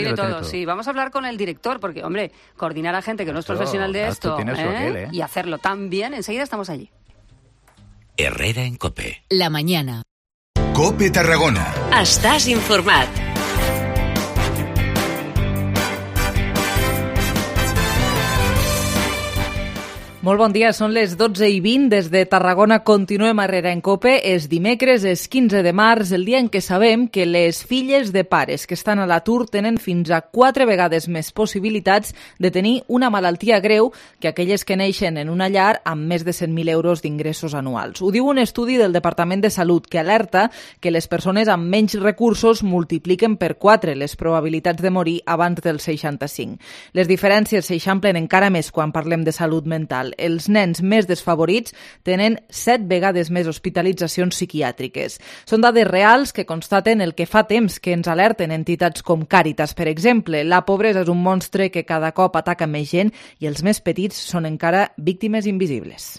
Tiene todo, sí. Vamos a hablar con el director, porque, hombre, coordinar a gente que no es profesional de esto y hacerlo tan bien, enseguida estamos allí. Herrera en COPE. La mañana. COPE Tarragona. Estàs informat. Molt bon dia, són les 12:20 des de Tarragona. Continuem a Herrera en COPE. És dimecres, és 15 de març, el dia en què sabem que les filles de pares que estan a l'atur tenen fins a 4 vegades més possibilitats de tenir una malaltia greu que aquelles que neixen en una llar amb més de 100.000 euros d'ingressos anuals. Ho diu un estudi del Departament de Salut que alerta que les persones amb menys recursos multipliquen per 4 les probabilitats de morir abans dels 65. Les diferències s'eixamplen encara més quan parlem de salut mental. Els nens més desfavorits tenen 7 vegades més hospitalitzacions psiquiàtriques. Són dades reals que constaten el que fa temps que ens alerten entitats com Càritas, per exemple. La pobresa és un monstre que cada cop ataca més gent i els més petits són encara víctimes invisibles.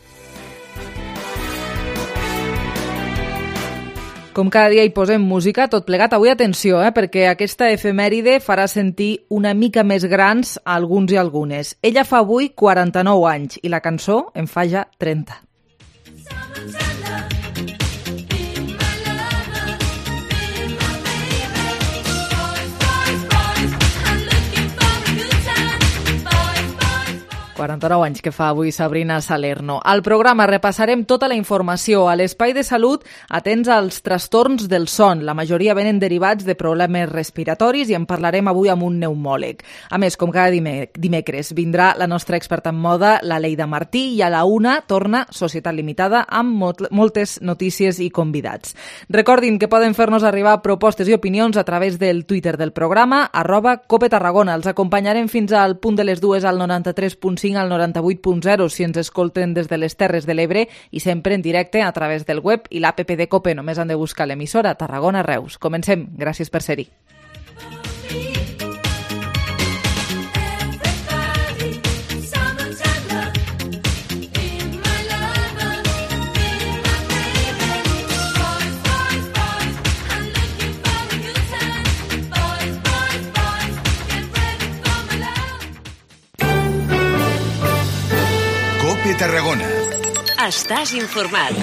Com cada dia hi posem música, tot plegat. Avui atenció, perquè aquesta efemèride farà sentir una mica més grans a alguns i algunes. Ella fa avui 49 anys i la cançó en fa ja 30. 49 anys que fa avui Sabrina Salerno. Al programa repassarem tota la informació. A l'Espai de Salut atents als trastorns del son. La majoria venen derivats de problemes respiratoris i en parlarem avui amb un pneumòleg. A més, com cada dimecres, vindrà la nostra experta en moda, la Leida Martí, i a la 1 torna Societat Limitada amb moltes notícies i convidats. Recordin que poden fer-nos arribar propostes i opinions a través del Twitter del programa, @COPETarragona. Els acompanyarem fins al punt de les 2 al 93.5 al 98.0 si ens escolten des de les Terres de l'Ebre i sempre en directe a través del web i l'app de COPE. Només han de buscar l'emissora Tarragona Reus. Comencem. Gràcies per ser-hi. COPE Tarragona. Estàs informat.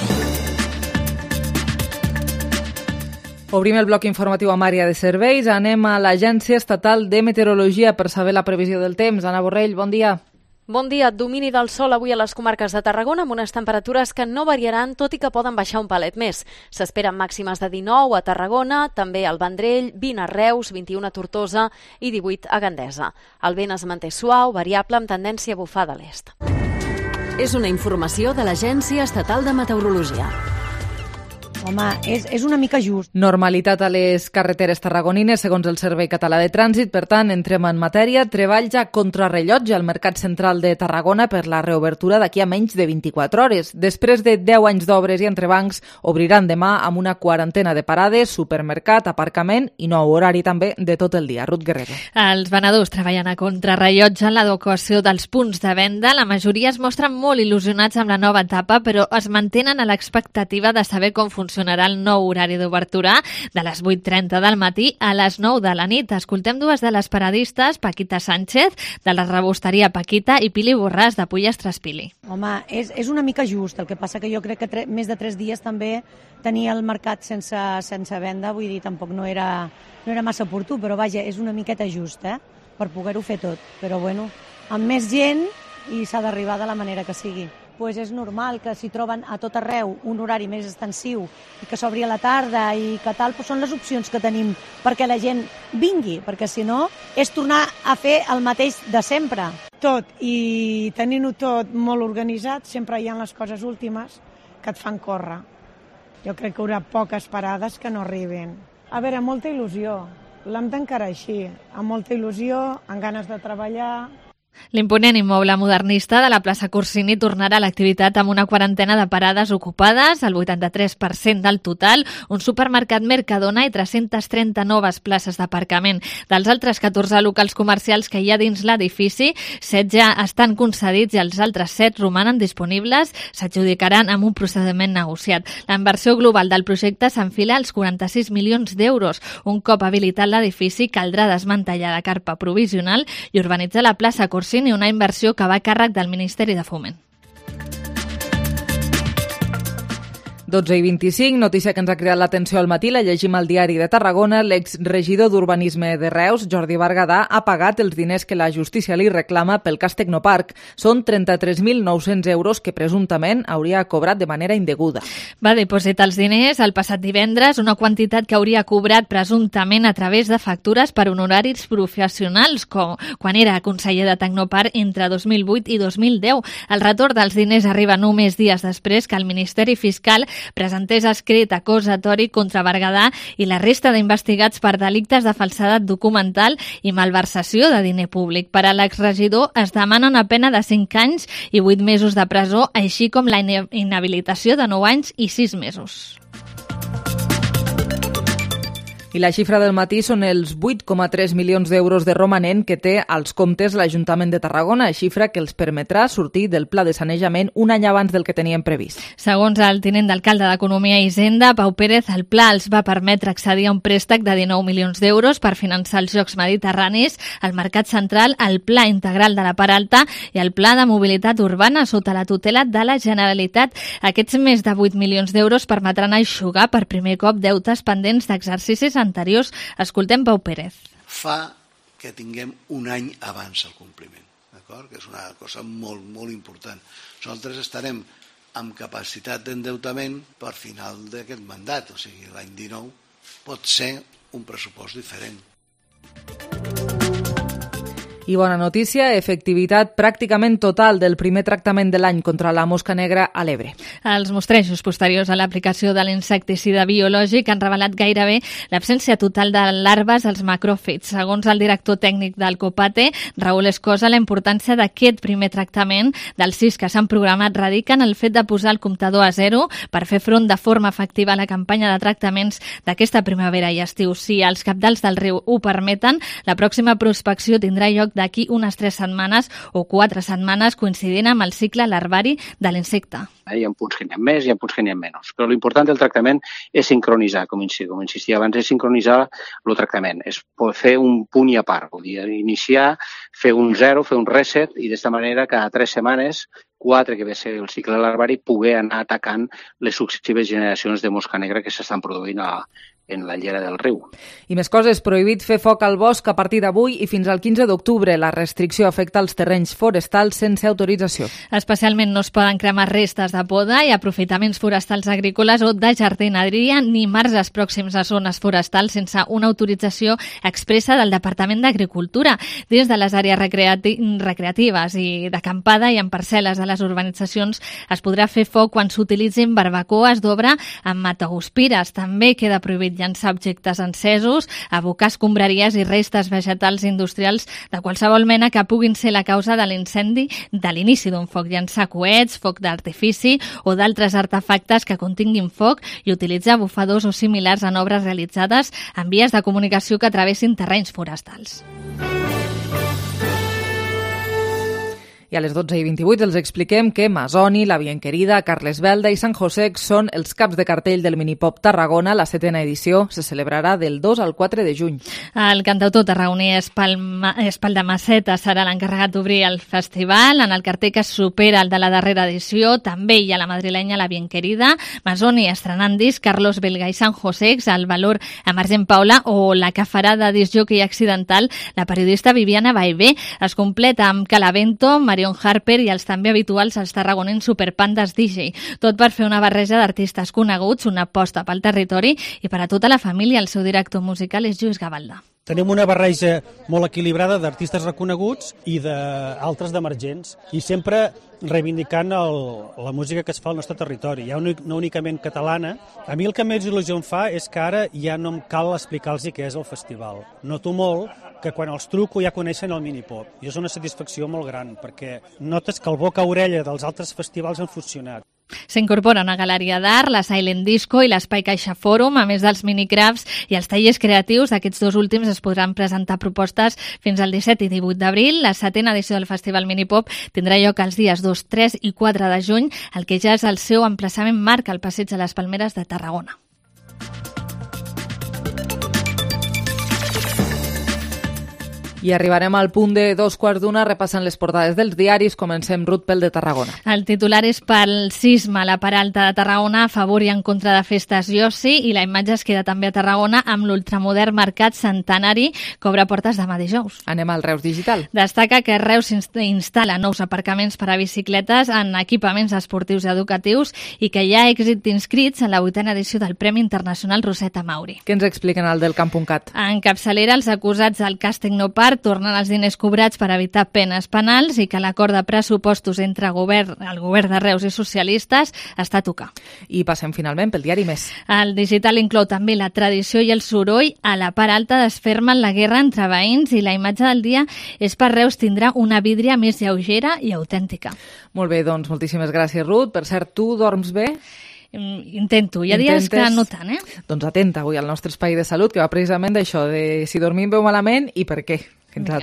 Obrim el bloc informatiu amb àrea de serveis. Anem a l'Agència Estatal de Meteorologia per saber la previsió del temps. Anna Borrell, bon dia. Bon dia. Domini del sol avui a les comarques de Tarragona amb unes temperatures que no variaran, tot i que poden baixar un palet més. S'esperen màximes de 19 a Tarragona, també al Vendrell, 20 a Reus, 21 a Tortosa i 18 a Gandesa. El vent es manté suau, variable, amb tendència a bufar de l'est. És una informació de l'Agència Estatal de Meteorologia. Home, és una mica just. Normalitat a les carreteres tarragonines, segons el Servei Català de Trànsit. Per tant, entrem en matèria. Treball ja contrarrellotge al Mercat Central de Tarragona per la reobertura d'aquí a menys de 24 hores. Després de 10 anys d'obres i entrebancs, obriran demà amb una quarantena de parades, supermercat, aparcament i nou horari també de tot el dia. Ruth Guerrero. Els venedors treballen a contrarrellotge en l'adequació dels punts de venda. La majoria es mostren molt il·lusionats amb la nova etapa, però es mantenen a l'expectativa de saber com funcionarà el nou horari d'obertura de les 8:30 del matí a les 9 de la nit. Escoltem dues de les paradistes, Paquita Sánchez, de la rebosteria Paquita, i Pili Borràs, de Pollastres Pili. Home, és una mica just. El que passa que jo crec que més de 3 dies també tenia el mercat sense venda, vull dir, tampoc no era massa oportú, però vaja, és una miqueta just, per poder-ho fer tot. Però bueno, amb més gent i s'ha d'arribar de la manera que sigui. Pues és normal que si troben a tot arreu un horari més extensiu i que s'obri a la tarda i que tal, doncs són les opcions que tenim perquè la gent vingui, perquè si no és tornar a fer el mateix de sempre. Tot, i tenint-ho tot molt organitzat, sempre hi ha les coses últimes que et fan córrer. Jo crec que hi haurà poques parades que no arribin. A veure, molta il·lusió, l'hem d'encarar així, amb molta il·lusió, amb ganes de treballar. L'imponent immoble modernista de la plaça Corsini tornarà a l'activitat amb una quarantena de parades ocupades, el 83% del total, un supermercat Mercadona i 330 noves places d'aparcament. Dels altres 14 locals comercials que hi ha dins l'edifici, 7 ja estan concedits i els altres 7 romanen disponibles, s'adjudicaran amb un procediment negociat. La inversió global del projecte s'enfila als 46 milions d'euros. Un cop habilitat l'edifici, caldrà desmantellar la carpa provisional i urbanitzar la plaça Corsini, una inversió que va a càrrec del Ministeri de Foment. 12:25, notícia que ens ha cridat l'atenció al matí, la llegim al Diari de Tarragona. L'exregidor d'Urbanisme de Reus, Jordi Bergadà, ha pagat els diners que la justícia li reclama pel cas Tecnoparc. Són 33.900 euros que presumptament hauria cobrat de manera indeguda. Va dipositar els diners el passat divendres, una quantitat que hauria cobrat presumptament a través de factures per honoraris professionals, com quan era conseller de Tecnoparc entre 2008 i 2010. El retorn dels diners arriba només dies després que el Ministeri Fiscal presentés escrit acusatori contra Bergadà i la resta d'investigats per delictes de falsedat documental i malversació de diner públic. Per a l'exregidor es demana una pena de 5 anys i 8 mesos de presó, així com la inhabilitació de 9 anys i 6 mesos. I la xifra del matí són els 8,3 milions d'euros de romanent que té als comptes l'Ajuntament de Tarragona, xifra que els permetrà sortir del pla de sanejament un any abans del que tenien previst. Segons el tinent d'alcalde d'Economia i Hisenda, Pau Pérez, el pla els va permetre accedir a un préstec de 19 milions d'euros per finançar els Jocs Mediterranis, el Mercat Central, el Pla Integral de la Part Alta i el Pla de Mobilitat Urbana sota la tutela de la Generalitat. Aquests més de 8 milions d'euros permetran eixugar per primer cop deutes pendents d'exercicis anteriors. Escoltem Pau Pérez. Fa que tinguem un any abans el compliment, d'acord? Que és una cosa molt, molt important. Nosaltres estarem amb capacitat d'endeutament per final d'aquest mandat, o sigui, l'any 19 pot ser un pressupost diferent. I bona notícia, efectivitat pràcticament total del primer tractament de l'any contra la mosca negra a l'Ebre. Els mostrejos posteriors a l'aplicació de l'insecticida biològic han revelat gairebé l'absència total de larves als macròfits. Segons el director tècnic del COPATE, Raül Escosa, la importància d'aquest primer tractament dels 6 que s'han programat radica en el fet de posar el comptador a 0 per fer front de forma efectiva a la campanya de tractaments d'aquesta primavera i estiu. Si els cabdals del riu ho permeten, la pròxima prospecció tindrà lloc d'aquí unes 3 setmanes o 4 setmanes, coincidint amb el cicle larvari de l'insecte. Hi ha punts que n'hi ha més, hi ha punts que n'hi ha menys. Però l'important del tractament és sincronitzar, com insistia abans, és sincronitzar el tractament, és fer un punt i a part, vull dir, iniciar, fer un zero, fer un reset, i d'esta manera cada 3 setmanes, 4, que ve ser el cicle larvari, poder anar atacant les successives generacions de mosca negra que s'estan produint en la llera del riu. I més coses, prohibit fer foc al bosc a partir d'avui i fins al 15 d'octubre. La restricció afecta els terrenys forestals sense autorització. Especialment no es poden cremar restes de poda i aprofitaments forestals agrícoles o de jardineria ni marges pròxims a zones forestals sense una autorització expressa del Departament d'Agricultura. Dins de les àrees recreatives i d'acampada i en parcel·les de les urbanitzacions es podrà fer foc quan s'utilitzin barbacoes d'obra amb mataguspires. També queda prohibit llançar objectes encesos, abocar escombraries i restes vegetals industrials de qualsevol mena que puguin ser la causa de l'incendi de l'inici d'un foc, llançar coets, foc d'artifici o d'altres artefactes que continguin foc i utilitzar bufadors o similars en obres realitzades en vies de comunicació que travessin terrenys forestals. I a les 12:28 els expliquem que Masoni, La Bienquerida, Carles Belda i Sant José són els caps de cartell del Minipop Tarragona. La 7ª edició se celebrarà del 2 al 4 de juny. El cantautor tarragoní Espaldamaceta serà l'encarregat d'obrir el festival. En el cartell que supera el de la darrera edició també hi ha la madrilenya La Bienquerida, Masoni estrenant disc, Carlos Belga i Sant José, el valor Emergent Paula o la que farà de discjòquei accidental la periodista Viviana Baivé. Es completa amb Calavento, Marion Harper i els també habituals als tarragonins Superpandas DJ. Tot per fer una barreja d'artistes coneguts, una aposta pel territori i per a tota la família. El seu director musical és Lluís Gavalda. Tenim una barreja molt equilibrada d'artistes reconeguts i d'altres d'emergents, i sempre reivindicant la música que es fa al nostre territori, ja no únicament catalana. A mi el que més il·lusió em fa és que ara ja no em cal explicar-los què és el festival. Noto molt que quan els truco ja coneixen el Minipop. I és una satisfacció molt gran, perquè notes que el boca a orella dels altres festivals han funcionat. S'incorpora una galeria d'art, la Silent Disco i l'Espai Caixa Fòrum, a més dels minicrafts i els tallers creatius. D'aquests dos últims es podran presentar propostes fins al 17 i 18 d'abril. La 7ª edició del Festival Minipop tindrà lloc els dies 2, 3 i 4 de juny, el que ja és el seu emplaçament marca al Passeig de les Palmeres de Tarragona. I arribarem al punt de 2:15 repassant les portades dels diaris. Comencem, Ruth, pel de Tarragona. El titular és pel sisme. La Peralta de Tarragona a favor i en contra de festes i oci, i la imatge es queda també a Tarragona amb l'ultramodern mercat centenari que obre portes demà dijous. Anem al Reus Digital. Destaca que Reus instal·la nous aparcaments per a bicicletes en equipaments esportius i educatius i que hi ha èxit d'inscrits en la 8ª edició del Premi Internacional Roseta Mauri. Què ens expliquen al del Camp.cat? En capçalera, els acusats del cas Tecnoparc tornen els diners cobrats per evitar penes penals i que l'acord de pressupostos entre el govern de Reus i socialistes està a tocar. I passem finalment pel diari Més. El digital inclou també la tradició i el soroll. A la part alta desfermen la guerra entre veïns i la imatge del dia és per Reus tindrà una vidria més lleugera i autèntica. Molt bé, doncs moltíssimes gràcies, Ruth. Per cert, tu dorms bé? Intento, hi ha dies que no tant, Doncs atenta avui al nostre espai de salut, que va precisament d'això, de si dormim bé o malament i per què. Fins ara.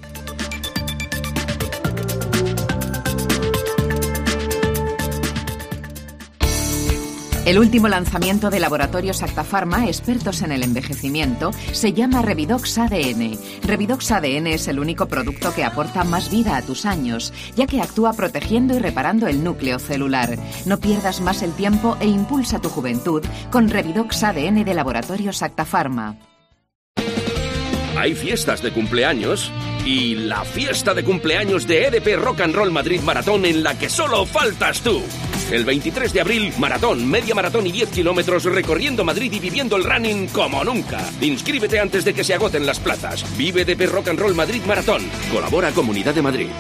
El último lanzamiento de Laboratorios Acta Pharma, expertos en el envejecimiento, se llama Revidox ADN. Revidox ADN es el único producto que aporta más vida a tus años, ya que actúa protegiendo y reparando el núcleo celular. No pierdas más el tiempo e impulsa tu juventud con Revidox ADN de Laboratorios Acta Pharma. Hay fiestas de cumpleaños y la fiesta de cumpleaños de EDP Rock and Roll Madrid Maratón en la que solo faltas tú. El 23 de abril, maratón, media maratón y 10 kilómetros recorriendo Madrid y viviendo el running como nunca. Inscríbete antes de que se agoten las plazas. Vive EDP Rock and Roll Madrid Maratón. Colabora Comunidad de Madrid.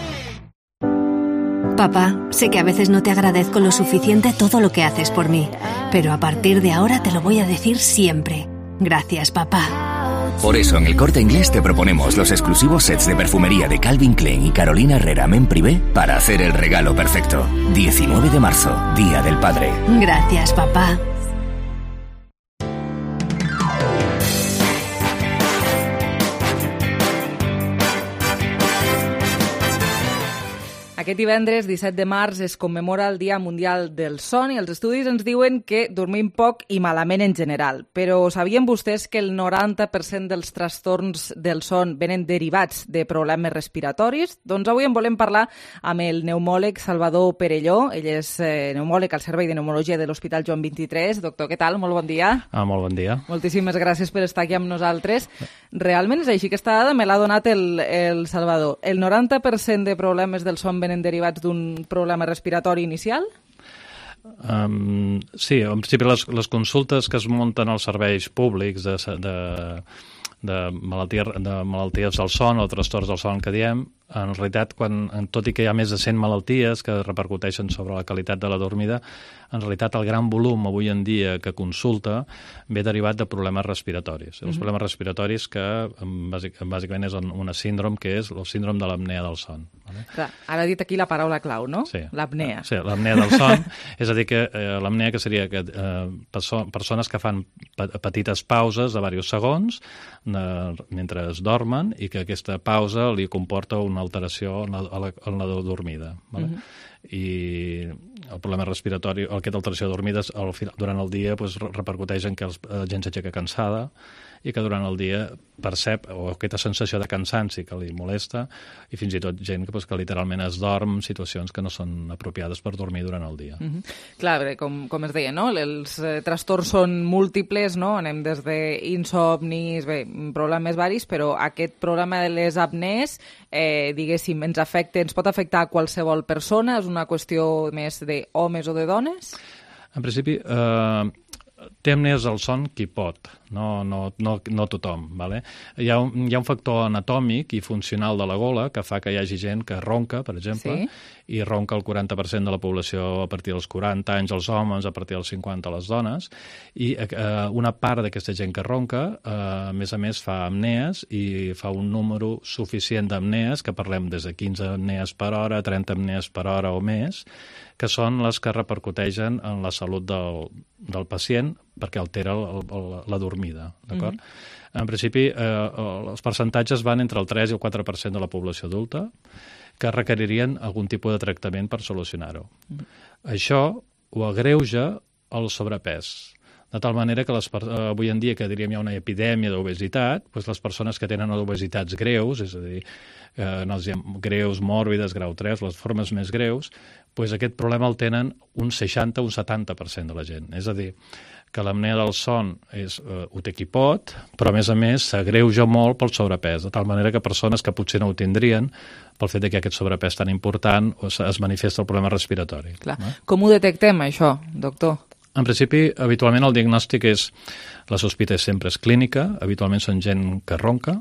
Papá, sé que a veces no te agradezco lo suficiente todo lo que haces por mí, pero a partir de ahora te lo voy a decir siempre. Gracias, papá. Por eso en El Corte Inglés te proponemos los exclusivos sets de perfumería de Calvin Klein y Carolina Herrera Men Privé para hacer el regalo perfecto. 19 de marzo, Día del Padre. Gracias, papá. Aquest divendres, 17 de març, es commemora el Dia Mundial del Son i els estudis ens diuen que dormim poc i malament en general. Però sabien vostès que el 90% dels trastorns del son venen derivats de problemes respiratoris? Doncs avui en volem parlar amb el pneumòleg Salvador Perelló. Ell és pneumòleg al Servei de Pneumologia de l'Hospital Joan 23. Doctor, què tal? Molt bon dia. Molt bon dia. Moltíssimes gràcies per estar aquí amb nosaltres. Realment és així? Aquesta dada me l'ha donat el Salvador. El 90% de problemes del son venen derivats d'un problema respiratori inicial? Sí, en principi les consultes que es munten als serveis públics de malalties del son o trastorns del son que diem, en realitat, tot i que hi ha més de 100 malalties que repercuteixen sobre la qualitat de la dormida, en realitat el gran volum avui en dia que consulta ve derivat de problemes respiratoris. Els problemes respiratoris que bàsicament és una síndrome que és el síndrome de l'apnea del son. Clar, ara ha dit aquí la paraula clau, no? Sí. L'apnea. Sí, l'apnea del son. És a dir, que l'apnea que seria que persones que fan petites pauses de diversos segons mentre es dormen i que aquesta pausa li comporta una alteració en la dormida. I el problema respiratori, aquesta alteració de dormides durant el dia repercuteix en que la gent s'aixeca cansada i que durant el dia percep aquesta sensació de cansanci que li molesta i fins i tot gent que literalment es dorm en situacions que no són apropiades per dormir durant el dia. Clar, com es deia, no? Els trastorns són múltiples, no? Anem des d'insomnis, problemes varis, però aquest problema de les apnees, diguéssim, ens pot afectar a qualsevol persona? És una qüestió més d'homes o de dones? En principi, té apnees del son qui pot. no tothom. Vale? Hi ha un factor anatòmic i funcional de la gola que fa que hi hagi gent que ronca, per exemple, i ronca el 40% de la població a partir dels 40 anys els homes, a partir dels 50 les dones, i una part d'aquesta gent que ronca, a més fa apnees i fa un número suficient d'apnees, que parlem des de 15 apnees per hora, 30 apnees per hora o més, que són les que repercuteixen en la salut del pacient perquè altera la dormida, d'acord? En principi, els percentatges van entre el 3 i el 4% de la població adulta que requeririen algun tipus de tractament per solucionar-ho. Això ho agreuja el sobrepès, de tal manera que avui en dia, que diríem hi ha una epidèmia d'obesitat, doncs les persones que tenen obesitats greus, és a dir, no diem greus, mòrbides, grau 3, les formes més greus, doncs aquest problema el tenen un 60 o un 70% de la gent. És a dir, que l'apnea del son ho té qui pot, però a més s'agreuja molt pel sobrepès, de tal manera que persones que potser no ho tindrien, pel fet que aquest sobrepès tan important es manifesta el problema respiratori. Clar. Com ho detectem, això, doctor? En principi, habitualment el diagnòstic la sospita sempre és clínica, habitualment són gent que ronca,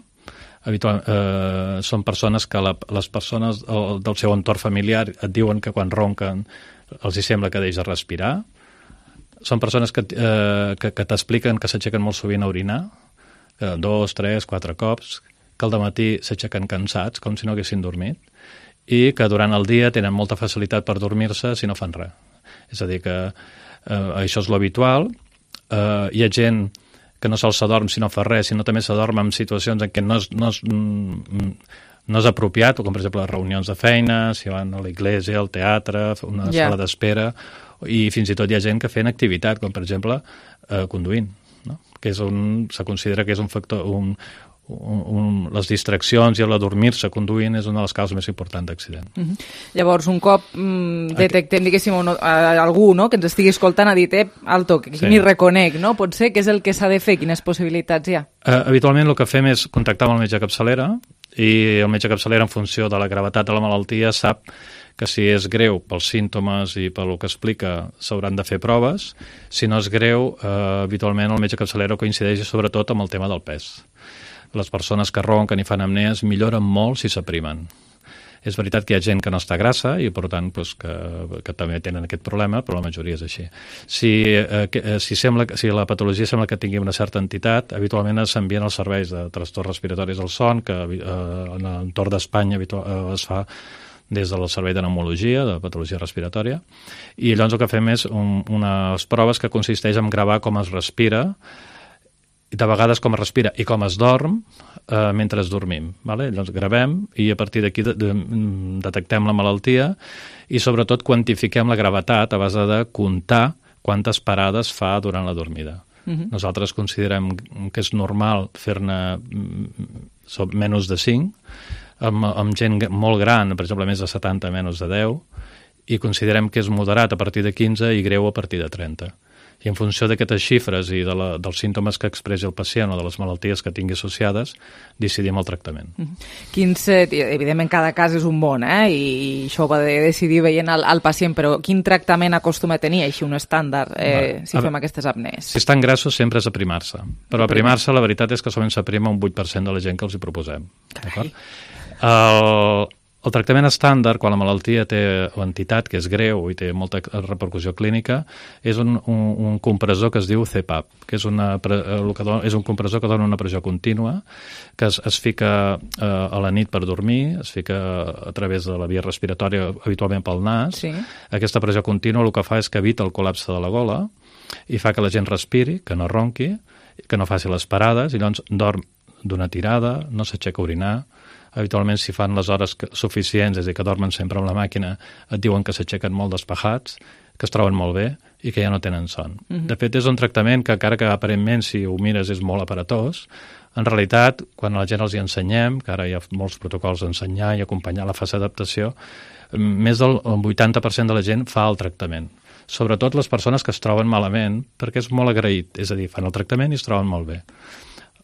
són persones que les persones del seu entorn familiar et diuen que quan ronquen els hi sembla que deixa respirar. Són persones que t'expliquen que s'aixequen molt sovint a orinar, 2, 3, 4 cops, que al dematí s'aixequen cansats, com si no haguessin dormit, i que durant el dia tenen molta facilitat per dormir-se si no fan res. És a dir, que això és l'habitual. Hi ha gent que no sols s'adorm si no fa res, sinó també s'adorm en situacions en què no és apropiat, com per exemple les reunions de feina, si van a l'església, al teatre, una sala d'espera, i fins i tot hi ha gent que fent activitat, com per exemple conduint, no? Que se considera que és un factor... les distraccions i l'adormir-se conduint és una de les causes més importants d'accident. Llavors, un cop detectem, diguéssim, algú que ens estigui escoltant ha dit, alto, que m'hi reconec, no? Pot ser, què és el que s'ha de fer? Quines possibilitats hi ha? Habitualment el que fem és contactar amb el metge capçalera, i el metge capçalera, en funció de la gravetat de la malaltia, sap que si és greu pels símptomes i pel que explica s'hauran de fer proves. Si no és greu, habitualment el metge capçalera coincideix sobretot amb el tema del pes. Les persones que ronquen i fan apnees milloren molt si s'aprimen. És veritat que hi ha gent que no està grassa i, per tant, que també tenen aquest problema, però la majoria és així. Si la patologia sembla que tingui una certa entitat, habitualment s'envien als serveis de trastorns respiratoris del son, que en l'entorn d'Espanya es fa des del servei de pneumologia, de patologia respiratòria, i llavors el que fem és unes proves que consisteix en gravar com es respira, i de vegades com es respira i com es dorm mentre dormim. Llavors gravem i a partir d'aquí detectem la malaltia i sobretot quantifiquem la gravetat a base de comptar quantes parades fa durant la dormida. Nosaltres considerem que és normal fer-ne menys de 5, amb gent molt gran, per exemple més de 70, menys de 10, i considerem que és moderat a partir de 15 i greu a partir de 30. I en funció d'aquestes xifres i dels símptomes que expressi el pacient o de les malalties que tingui associades, decidim el tractament. Evidentment, cada cas és un món, i això ho va de decidir veient el pacient, però quin tractament acostuma a tenir, així un estàndard, si fem aquestes apnees? Si estan grassos, sempre és aprimar-se. Però aprimar-se, la veritat és que solament s'aprima un 8% de la gent que els hi proposem. El tractament estàndard, quan la malaltia té entitat que és greu i té molta repercussió clínica, és un compressor que es diu CPAP, que és un compressor que dona una pressió contínua, que es fica a la nit per dormir, es fica a través de la via respiratòria, habitualment pel nas. Aquesta pressió contínua el que fa és que evita el col·lapse de la gola i fa que la gent respiri, que no ronqui, que no faci les parades, i llavors dorm d'una tirada, no s'aixeca a orinar. Habitualment, si fan les hores suficients, és a dir, que dormen sempre amb la màquina, et diuen que s'aixequen molt despejats, que es troben molt bé i que ja no tenen son. De fet, és un tractament que, encara que aparentment, si ho mires, és molt aparatós, en realitat, quan a la gent els hi ensenyem, que ara hi ha molts protocols d'ensenyar i acompanyar la fase d'adaptació, més del 80% de la gent fa el tractament. Sobretot les persones que es troben malament, perquè és molt agraït, és a dir, fan el tractament i es troben molt bé.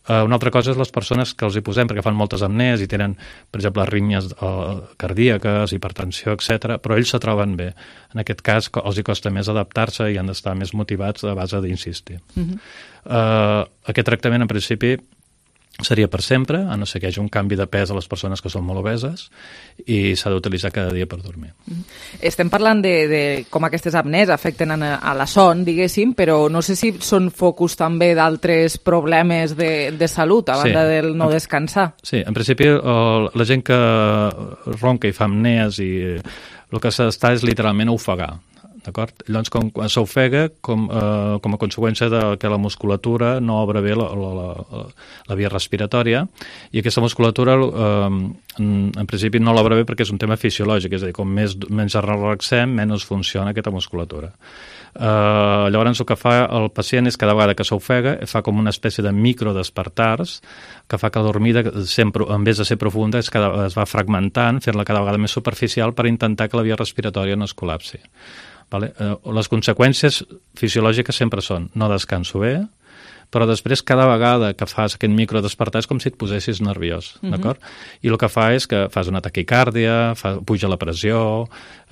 Una altra cosa és les persones que els hi posem, perquè fan moltes apnees i tenen, per exemple, arrítmies cardíaques, hipertensió, etc. Però ells se troben bé. En aquest cas, els hi costa més adaptar-se i han d'estar més motivats a base d'insistir. Aquest tractament, en principi, seria per sempre, a no ser que hi hagi un canvi de pes a les persones que són molt obeses, i s'ha d'utilitzar cada dia per dormir. Estem parlant de com aquestes apnees afecten a la son, diguéssim, però no sé si són focus també d'altres problemes de salut, a banda del no descansar. Sí, en principi la gent que ronca i fa apnees i el que s'està és literalment a ofegar. D'acord? Llavors, quan s'ofega, com a conseqüència de que la musculatura no obre bé la via respiratòria, i aquesta musculatura, en principi, no l'obre bé perquè és un tema fisiològic, és a dir, com més ens relaxem, menys funciona aquesta musculatura. Llavors, el que fa el pacient és cada vegada que s'ofega, fa com una espècie de microdespertars, que fa que la dormida, en vez de ser profunda, es va fragmentant, fer-la cada vegada més superficial per intentar que la via respiratòria no es col·lapsi. Les conseqüències fisiològiques sempre són no descanso bé, però després cada vegada que fas aquest microdespertar és com si et posessis nerviós, d'acord? I el que fa és que fas una taquicàrdia, puja la pressió,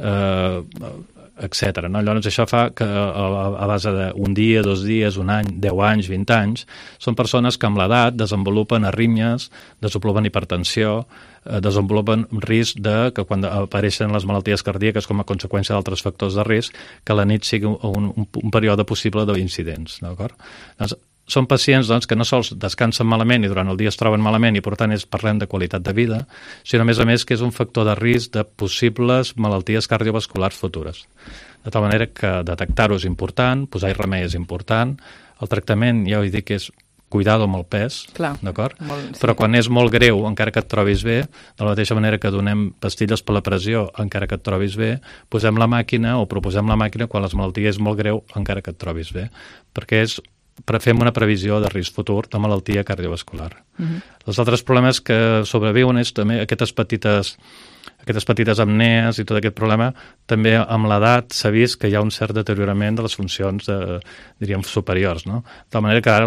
etc. Llavors això fa que a base d'un dia, 2 dies, un any, 10 anys, 20 anys, són persones que amb l'edat desenvolupen arrítmies, desenvolupen hipertensió, desenvolupen risc que quan apareixen les malalties cardíaques com a conseqüència d'altres factors de risc, que la nit sigui un període possible d'incidents, d'acord? Doncs són pacients que no sols descansen malament i durant el dia es troben malament i per tant parlem de qualitat de vida, sinó a més que és un factor de risc de possibles malalties cardiovasculars futures. De tal manera que detectar-ho és important, posar-hi remei és important, el tractament, ja ho dic, és cuidado amb el pes, d'acord? Però quan és molt greu, encara que et trobis bé, de la mateixa manera que donem pastilles per la pressió, encara que et trobis bé, posem la màquina o proposem la màquina quan la malaltia és molt greu, encara que et trobis bé, perquè fem una previsió de risc futur de malaltia cardiovascular. Els altres problemes que sobreviuen és també aquestes petites apnees i tot aquest problema, també amb l'edat s'ha vist que hi ha un cert deteriorament de les funcions, diríem, superiors, no? De manera que ara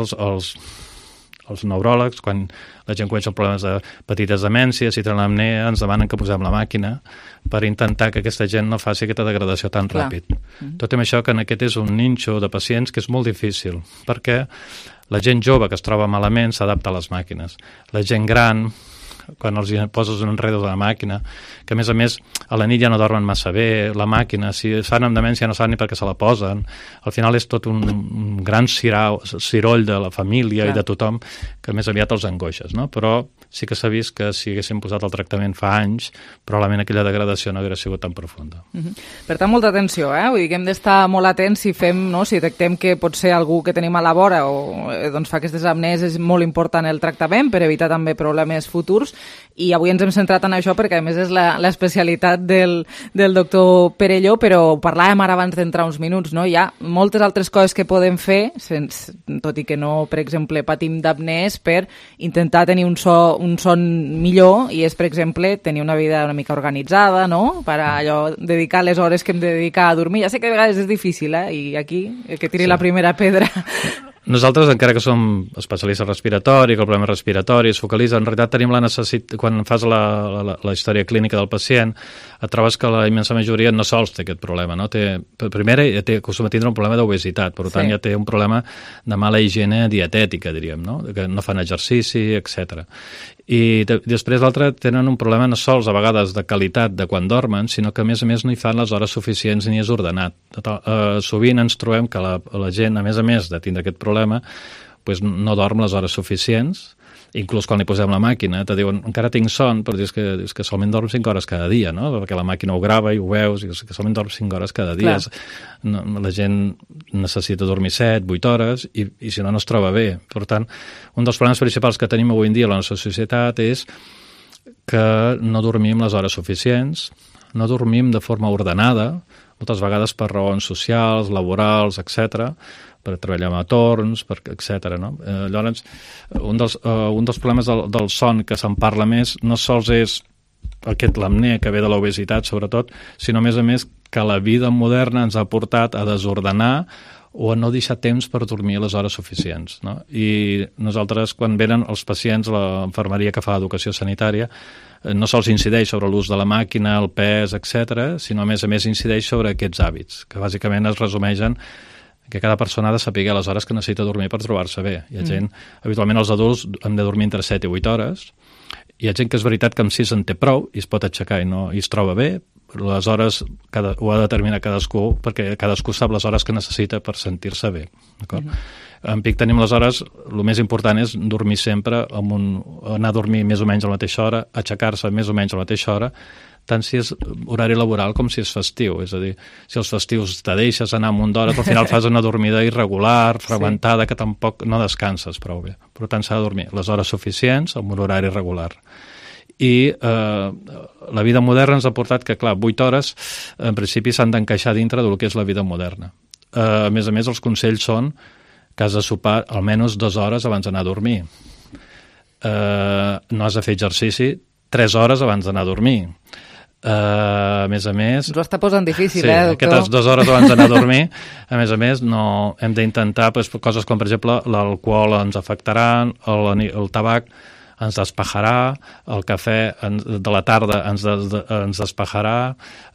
els neuròlegs, quan la gent coneix problemes de petites demències i tenen l'apnea, ens demanen que posem la màquina per intentar que aquesta gent no faci aquesta degradació tan ràpid. Tot i això, que en aquest és un nínxol de pacients que és molt difícil, perquè la gent jove que es troba malament s'adapta a les màquines. La gent gran, quan els poses un enredo de la màquina, que a més a la nit ja no dormen massa bé, la màquina, si fan amb demència no saben ni per què se la posen, al final és tot un gran ciroll de la família i de tothom que més aviat els angoixes, no? Però sí que s'ha vist que si haguéssim posat el tractament fa anys, probablement aquella degradació no hauria sigut tan profunda. Per tant, molta atenció, vull dir que hem d'estar molt atents si detectem que pot ser algú que tenim a la vora o fa aquestes apnees, és molt important el tractament per evitar també problemes futurs. I avui ens hem centrat en això perquè a més és l'especialitat del doctor Perelló, però parlàvem ara abans d'entrar uns minuts, no? Hi ha moltes altres coses que podem fer, tot i que no, per exemple, patim d'apnees, per intentar tenir un son millor, i és, per exemple, tenir una vida una mica organitzada, no? Per allò, dedicar les hores que hem de dedicar a dormir. Ja sé que a vegades és difícil, i aquí, que tiri la primera pedra. Nosaltres, encara que som especialistes respiratori, que el problema respiratori es focalitza, en realitat tenim la necessitat, quan fas la història clínica del pacient, et trobes que la immensa majoria no sols té aquest problema, no? Primera, acostuma a tindre un problema d'obesitat, per tant ja té un problema de mala higiene dietètica, diríem, no? Que no fan exercici, etc. I després l'altre tenen un problema no sols a vegades de qualitat de quan dormen, sinó que a més no hi fan les hores suficients ni és ordenat. Sovint ens trobem que la gent, a més de tindre aquest problema, no dorm les hores suficients, inclús quan li posem la màquina, te diuen, encara tinc son, però dius que solament dorm 5 hores cada dia, no? Perquè la màquina ho grava i ho veus, i que solament dorm 5 hores cada dia. La gent necessita dormir 7, 8 hores, i si no, no es troba bé. Per tant, un dels problemes principals que tenim avui en dia a la nostra societat és que no dormim les hores suficients, no dormim de forma ordenada, moltes vegades per raons socials, laborals, etc., per treballar a torns, etc. No? Llavors, un dels problemes del son que se'n parla més no sols és l'apnea que ve de l'obesitat, sobretot, sinó, a més, que la vida moderna ens ha portat a desordenar o a no deixar temps per dormir les hores suficients, no? I nosaltres, quan venen els pacients, l'infermeria que fa educació sanitària, no sols incideix sobre l'ús de la màquina, el pes, etc., sinó a més incideix sobre aquests hàbits, que bàsicament es resumeixen que cada persona ha de saber les hores que necessita dormir per trobar-se bé. Hi ha gent, habitualment els adults hem de dormir entre 7 i 8 hores, hi ha gent que és veritat que amb 6 en té prou i es pot aixecar i es troba bé. Les hores ho ha de determinar cadascú, perquè cadascú sap les hores que necessita per sentir-se bé. En PIC tenim les hores, el més important és dormir sempre, anar a dormir més o menys a la mateixa hora, aixecar-se més o menys a la mateixa hora, tant si és horari laboral com si és festiu. És a dir, si els festius te deixes anar amb un d'hores, al final fas una dormida irregular, fragmentada, que tampoc no descanses prou bé. Per tant, s'ha de dormir les hores suficients amb un horari regular. I la vida moderna ens ha portat que, clar, 8 hores en principi s'han d'encaixar dintre del que és la vida moderna. A més, els consells són que has de sopar almenys 2 hores abans d'anar a dormir. No has de fer exercici 3 hores abans d'anar a dormir. A més... Ens ho està posant difícil, doctor? Aquestes 2 hores abans d'anar a dormir. A més, no hem d'intentar coses com, per exemple, l'alcohol ens afectarà, el tabac ens despejarà, el cafè de la tarda ens despejarà,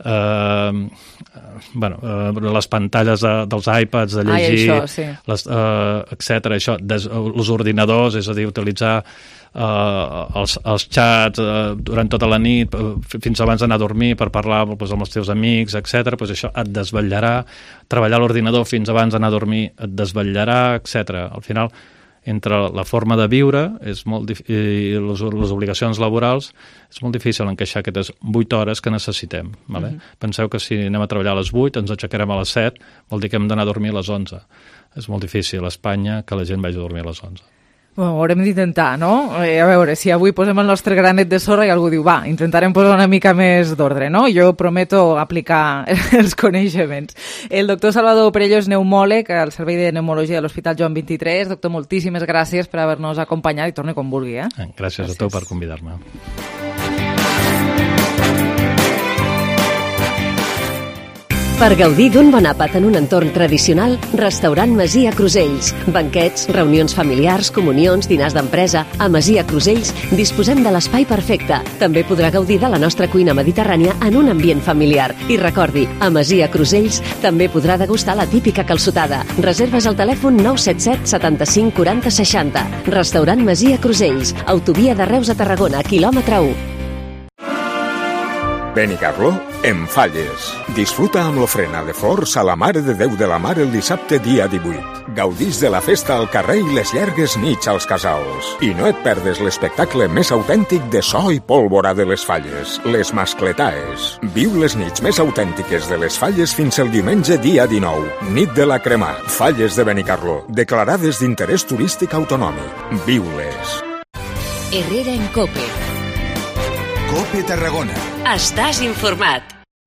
les pantalles dels iPads de llegir, etc. Els ordinadors, és a dir, utilitzar els xats durant tota la nit fins abans d'anar a dormir per parlar amb els teus amics, etc. Això et desvetllarà. Treballar a l'ordinador fins abans d'anar a dormir et desvetllarà, etc. Al final, entre la forma de viure i les obligacions laborals, és molt difícil encaixar aquestes 8 hores que necessitem. Penseu que si anem a treballar a les 8, ens aixecarem a les 7, vol dir que hem d'anar a dormir a les 11. És molt difícil a Espanya que la gent vagi a dormir a les 11. Bueno, ho haurem d'intentar, no? A veure, si avui posem el nostre granet de sorra i algú diu, va, intentarem posar una mica més d'ordre, no? Jo prometo aplicar els coneixements. El doctor Salvador Perello és pneumòleg al Servei de Pneumologia de l'Hospital Joan 23. Doctor, moltíssimes gràcies per haver-nos acompanyat i torni quan vulgui, Gràcies a tu per convidar-me. Per gaudir d'un bon àpat en un entorn tradicional, Restaurant Masia Crusells. Banquets, reunions familiars, comunions, dinars d'empresa. A Masia Crusells disposem de l'espai perfecte. També podrà gaudir de la nostra cuina mediterrània en un ambient familiar. I recordi, a Masia Crusells també podrà degustar la típica calçotada. Reserves al telèfon 977 75 40 60. Restaurant Masia Crusells. Autovia de Reus a Tarragona, quilòmetre 1. Benicarló, en Falles. Disfruta amb l'ofrena de flors a la Mare de Déu de la Mar el dissabte dia 18. Gaudís de la festa al carrer i les llargues nits als casals. I no et perdes l'espectacle més autèntic de so i pólvora de les Falles, les Mascletaes. Viu les nits més autèntiques de les Falles fins el diumenge dia 19. Nit de la Cremà. Falles de Benicarló, declarades d'interès turístic autonòmic. Viu-les. Herrera en Cope. Cope Tarragona. Estàs informat.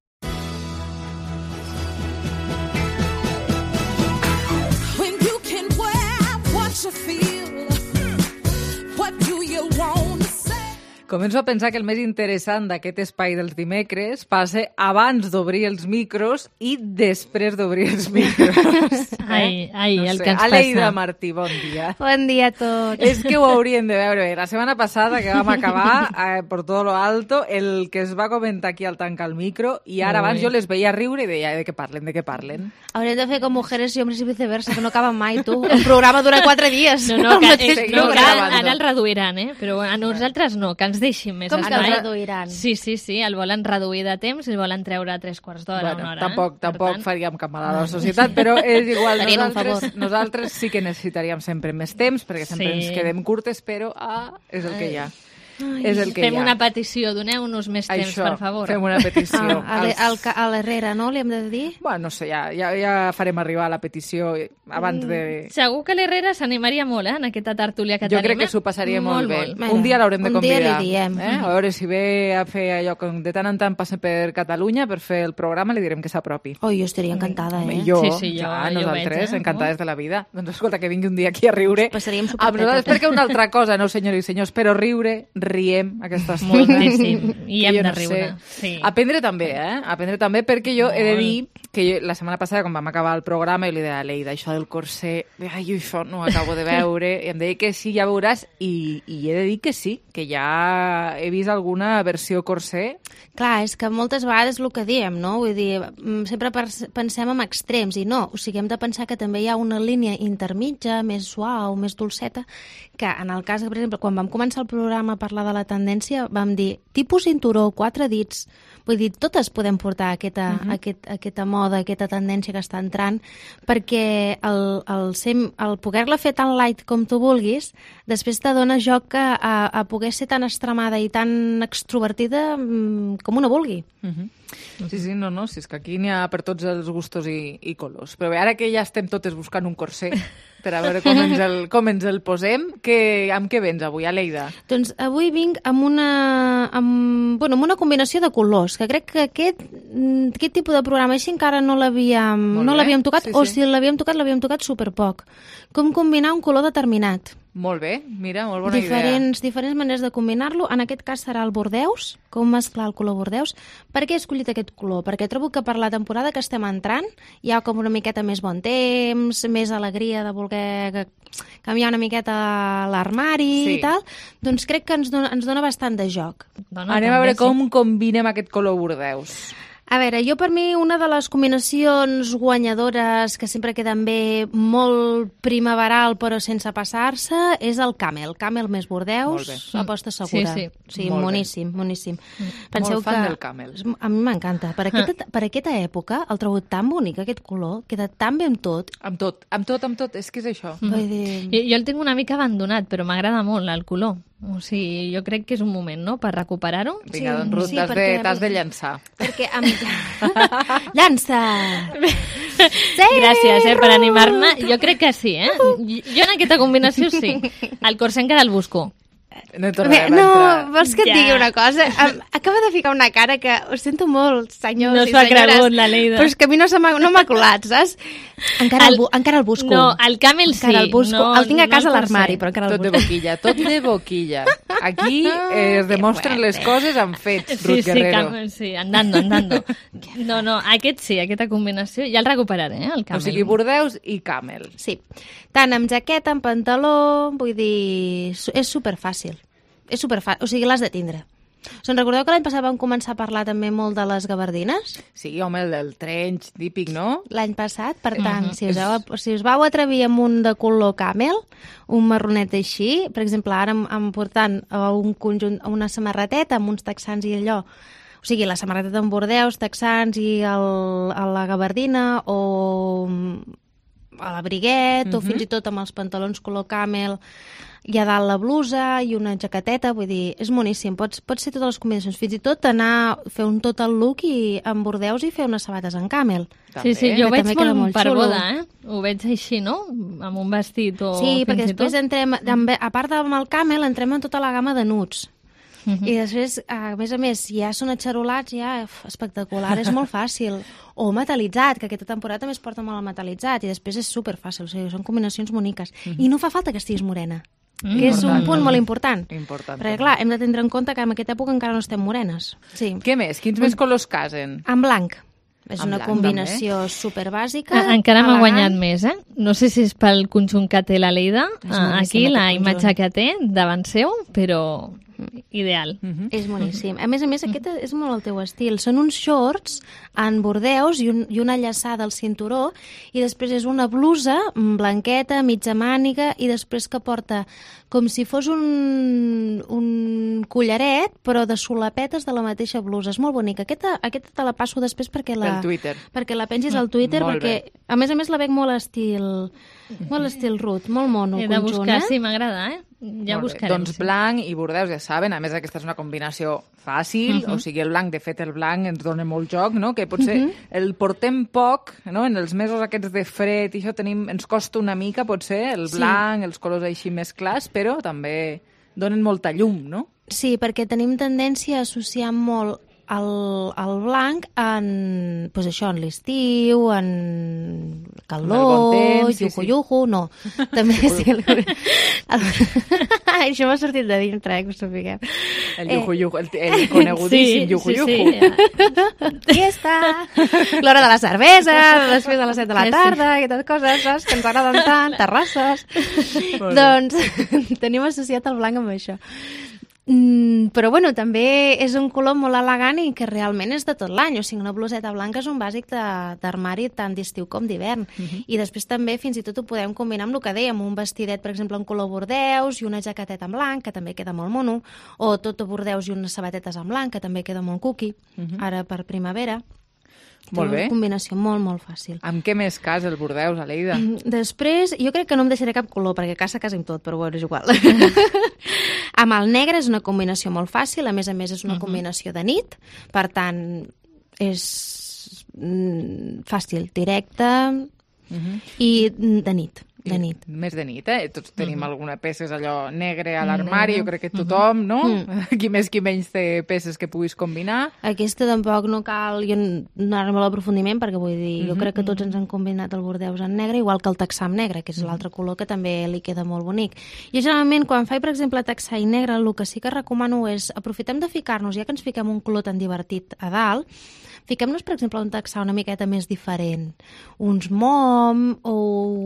When you can wear what you feel, what do you want to say? Començo a pensar que el més interessant d'aquest espai dels dimecres passa abans d'obrir els micros i després d'obrir els micros. El que ens passa. Aleida Martí, bon dia. Bon dia a tots. És que ho haurien de veure. La setmana passada que vam acabar por todo lo alto, el que es va comentar aquí al tancar el micro, i ara abans jo les veia riure i deia, de què parlen? Haurem de fer com mujeres i hombres i viceversa, que no acaben mai, tu. El programa dura 4 dies. Ara el reduiran, però a nosaltres no, que ens deixin més. Com que el reduiran? Sí, el volen reduir de temps i el volen treure 3/4 d'hora, una hora. Tampoc faríem cap mal a la societat, però és igual, nosaltres sí que necessitaríem sempre més temps, perquè sempre ens quedem curtes, però és el que hi ha. Fem una petició, doneu-nos més temps, per favor. Fem una petició. A l'Herrera, no? Li hem de dir? Bueno, no sé, ja farem arribar la petició abans de... Segur que l'Herrera s'animaria molt, en aquesta tertúlia que tenim. Jo crec que s'ho passaria molt bé. Un dia l'haurem de convidar. Un dia li diem. A veure si ve a fer allò que de tant en tant passa per Catalunya per fer el programa, li direm que s'apropi. Jo estaria encantada, Jo, nosaltres, encantades de la vida. Doncs escolta, que vingui un dia aquí a riure. Passaríem amb nosaltres, perquè una altra cosa, no, senyors i senyors, però riure riem aquesta estona. Moltíssim, i hem de riure. Sí. Aprendre també, Aprendre també, perquè jo he de dir que la setmana passada, quan vam acabar el programa, jo li deia a Leida, això del corsé, ai, jo això no ho acabo de veure, i em deia que sí, ja veuràs, i he de dir que sí, que ja he vist alguna versió corsé. Clar, és que moltes vegades el que diem, no? Vull dir, sempre pensem en extrems, i no, o sigui, hem de pensar que també hi ha una línia intermitja, més suau, més dolceta, que en el cas, per exemple, quan vam començar el programa a parlar de la tendència, vam dir tipus cinturó, 4 dits, vull dir, totes podem portar aquesta moda, aquesta tendència que està entrant, perquè el poder-la fer tan light com tu vulguis, després te dona joc a poder ser tan extremada i tan extrovertida com una vulgui. Sí, si és que aquí n'hi ha per tots els gustos i colors. Però bé, ara que ja estem totes buscant un corsé, per a veure com ens el posem, amb què vens avui, Aleida? Doncs avui vinc amb una combinació de colors, que crec que aquest tipus de programa així encara no l'havíem tocat, o si l'havíem tocat superpoc. Com combinar un color determinat. Molt bé, mira, molt bona idea. Diferents maneres de combinar-lo. En aquest cas serà el bordeus, com mesclar el color bordeus. Per què he escollit aquest color? Perquè trobo que per la temporada que estem entrant hi ha com una miqueta més bon temps, més alegria de voler canviar una miqueta l'armari i tal. Doncs crec que ens dona bastant de joc. Anem a veure com combinem aquest color bordeus. A veure, per mi una de les combinacions guanyadores que sempre queden bé, molt primaveral però sense passar-se, és el camel. Camel més bordeus, aposta segura. Sí, moníssim. Molt fan del camel. A mi m'encanta. Per aquesta època el trobo tan bonic, aquest color, queda tan bé amb tot. Amb tot, és que és això. Jo el tinc una mica abandonat, però m'agrada molt el color. O sigui, jo crec que és un moment, no?, per recuperar-ho. Vinga, doncs Ruth, t'has de llançar. Perquè llança! Sí, gràcies, per animar-me. Jo crec que sí, Jo en aquesta combinació sí. El corsé encara el busco. No, vols que et digui una cosa? Acaba de ficar una cara que ho sento molt, senyors i senyores. No s'ho ha cregut, la Leida. Però és que a mi no m'ha colat, saps? Encara el busco. No, el camel sí. El busco. El tinc a casa a l'armari, però encara el busco. Tot de boquilla. Aquí es demostren les coses amb fets, Ruth Guerrero. Sí, andando. No, aquesta combinació ja el recuperaré, el camel. O sigui, bordeus i camel. Sí. Tant amb jaqueta, amb pantaló, vull dir, és superfàcil. És superfàcil, o sigui, l'has de tindre. Se'n recordeu que l'any passat vam començar a parlar també molt de les gabardines? Sí, home, el del trench típic, no? L'any passat, per tant, si us vau atrevir amb un de color camel, un marronet així, per exemple, ara em portant un conjunt, una samarreteta amb uns texans i allò, o sigui, la samarreteta amb bordeus, texans i la gabardina, o a l'abriguet, o fins i tot amb els pantalons color camel, i a dalt la blusa i una jaqueteta, vull dir, és moníssim. Pot ser totes les combinacions, fins i tot fer un total look amb bordeus i fer unes sabates en camel. Sí, jo ho veig molt per boda, Ho veig així, no? Amb un vestit o... Sí, perquè després entrem, a part del camel, entrem en tota la gamma de nuts. I després, a més, ja són atxarolats, ja espectacular, és molt fàcil. O metalitzat, que aquesta temporada també es porta molt al metalitzat, i després és superfàcil, o sigui, són combinacions boniques. I no fa falta que estiguis morena, que és un punt molt important. Perquè, clar, hem de tindre en compte que en aquesta època encara no estem morenes. Sí. Què més? Quins més colors casen? En blanc. És una combinació superbàsica. Encara m'ha guanyat més, No sé si és pel conjunt que té la Leida, aquí, la imatge que té davant seu, però ideal. És boníssim. A més, aquest és molt el teu estil. Són uns shorts en bordeus i una llaçada al cinturó, i després és una blusa blanqueta, mitja màniga, i després que porta com si fos un collaret, però de solapetes de la mateixa blusa. És molt bonica. Aquesta te la passo després perquè la pengis al Twitter, perquè a més la veig molt estil Ruth, molt mono. He de buscar, sí, m'agrada, Ja buscarem. Doncs blanc i bordeus, ja saben, a més aquesta és una combinació fàcil, o sigui, el blanc, de fet el blanc ens dona molt joc, no? Que potser el portem poc, no? En els mesos aquests de fred i això ens costa una mica, potser, el blanc, els colors així més clars, però també donen molta llum, no? Sí, perquè tenim tendència a associar molt el blanc en, pues això, en l'estiu, en calor, bon temps, yuju, no. També sí. Això m'ha sortit de dintre, que ho sapigueu. El yuju, el conegudíssim yuju. Fiesta! L'hora de la cervesa, després de les 7 de la tarda, aquestes coses, saps? Que ens agraden tant, terrasses. Doncs tenim associat el blanc amb això. Però bueno, també és un color molt elegant i que realment és de tot l'any, o sigui, una bluseta blanca és un bàsic d'armari tant d'estiu com d'hivern. I després també fins i tot ho podem combinar amb el que dèiem, un vestidet, per exemple, en color bordeus i una jaqueteta en blanc, que també queda molt mono, o tot bordeus i unes sabatetes en blanc, que també queda molt cookie, ara per primavera. Molt bé. Una combinació molt, molt fàcil. Amb què més casa el bordeus, Aleida? Després, jo crec que no em deixaré cap color, perquè casa amb tot, però bueno, és igual. Amb el negre és una combinació molt fàcil, a més és una combinació de nit, per tant, és fàcil, directa i de nit. De nit. Més de nit, Tots tenim alguna peça allò negre a l'armari, jo crec que tothom, no? Qui més qui menys té peces que puguis combinar. Aquesta tampoc no cal anar-me a l'aprofundiment, perquè vull dir, jo crec que tots ens han combinat el bordeus en negre, igual que el texà en negre, que és l'altre color que també li queda molt bonic. Jo generalment, quan faig, per exemple, texà i negre, el que sí que recomano és aprofitem de ficar-nos, ja que ens fiquem un color tan divertit a dalt, fiquem-nos, per exemple, un texà una miqueta més diferent. Uns mom o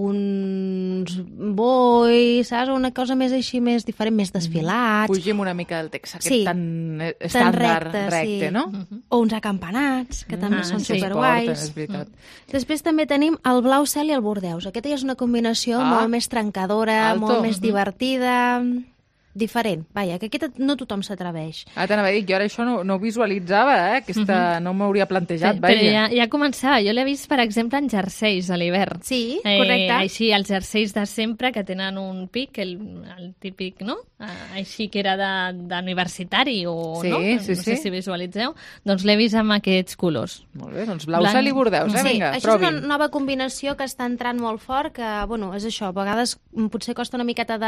uns boi, saps? Una cosa més així, més diferent, més desfilats. Fugim una mica del texà, que tan estàndard, recte, no? O uns acampanats, que també són superguais. És veritat. Després també tenim el blau cel i el bordeus. Aquesta ja és una combinació molt més trencadora, molt més divertida... diferent, vaja, que aquesta no tothom s'atreveix. T'anava a dir que jo ara això no ho visualitzava, aquesta no m'hauria plantejat, vaja. Però ja començava, jo l'he vist, per exemple, en jerseis a l'hivern. Sí, correcte. Així, els jerseis de sempre, que tenen un pic, el típic, no? Així que era d'universitari, o no? No sé si visualitzeu. Doncs l'he vist amb aquests colors. Molt bé, doncs blau cel i bordeus, vinga, provin. Això és una nova combinació que està entrant molt fort, que, bueno, és això, a vegades potser costa una miqueta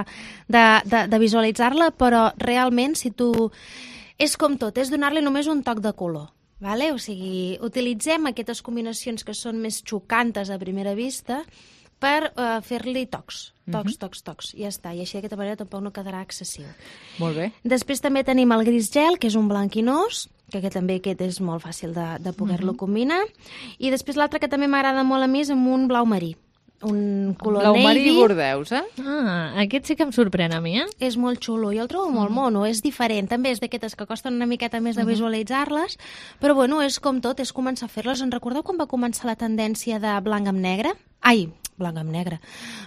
de visualitzar-la, però realment si tu... És com tot, és donar-li només un toc de color. Vale? O sigui, utilitzem aquestes combinacions que són més xocantes a primera vista per fer-li tocs. Tocs. I ja està. I així d'aquesta manera tampoc no quedarà excessiu. Molt bé. Després també tenim el gris gel, que és un blanquinós, que també aquest és molt fàcil de poder-lo combinar. I després l'altre que també m'agrada molt a mi és amb un blau marí. Un color blau navy. Marí i bordeus, Aquest sí que em sorprèn a mi, És molt xulo, jo el trobo molt mono, és diferent, també és d'aquestes que costen una miqueta més de visualitzar-les, però bueno, és com tot, és començar a fer-les. En recordeu quan va començar la tendència de blanc amb negre? Ai, blanc amb negre.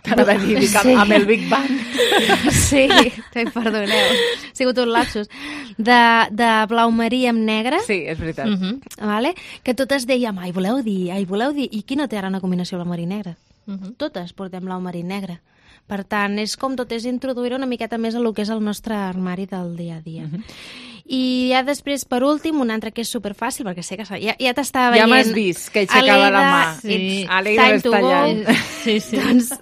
Amb el Big Bang. Sí, perdoneu, ha sigut un lapsus. De blau marí amb negre. Sí, és veritat. Vale? Que totes dèiem, ai, voleu dir, i qui no té ara una combinació blau marí negre? Totes portem blau marí negre. Per tant, és com tot, és introduir una miqueta més a el que és el nostre armari del dia a dia. I ja després, per últim, un altre que és superfàcil, perquè sé que ja t'estava veient... Ja m'has vist, que aixecava la mà. Sí. Aleida l'està tallant. Sí. Doncs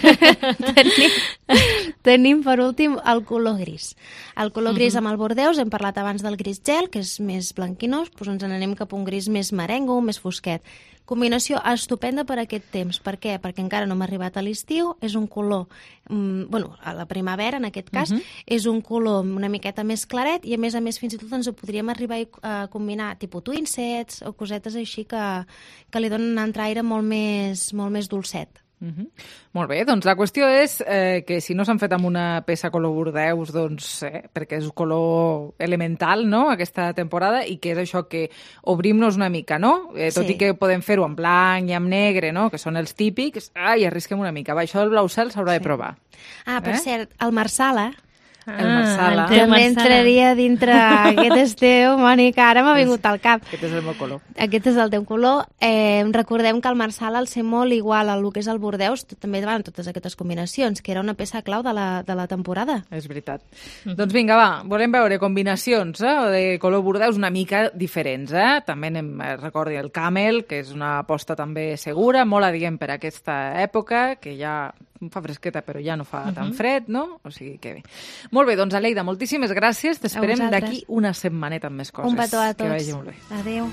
tenim per últim el color gris. El color gris amb el bordeus, hem parlat abans del gris gel, que és més blanquinós, doncs ens n'anem cap a un gris més merengo, més fosquet. Combinació estupenda per aquest temps. Per què? Perquè encara no hem arribat a l'estiu, és un color, a la primavera en aquest cas, és un color una miqueta més claret i a més fins i tot ens ho podríem arribar a combinar tipus twin sets o cosetes així que li donen un entraire molt més dolcet. Molt bé, doncs la qüestió és que si no s'han fet amb una peça color bordeus, doncs perquè és un color elemental, no?, aquesta temporada, i que és això que obrim-nos una mica, no? Tot i que podem fer-ho en blanc i en negre, no?, que són els típics, arrisquem una mica. Això del blau cel s'haurà de provar. Per cert, el Marsala, el Marsala. També entraria dintre aquest estiu, Mònica, ara m'ha vingut al cap. Aquest és el meu color. Aquest és el teu color. Recordem que el Marsala, al ser molt igual al que és el bordeus, també van totes aquestes combinacions, que era una peça clau de la temporada. És veritat. Doncs vinga, va, volem veure combinacions de color bordeus una mica diferents. També recordi el camel, que és una aposta també segura, molt adient per aquesta època, que ja fa fresqueta, però ja no fa tan fred, no? O sigui que bé. Molt bé, doncs Aleida, moltíssimes gràcies. T'esperem d'aquí una setmaneta amb més coses. Un petó a tots. Que vagi molt bé. Adéu.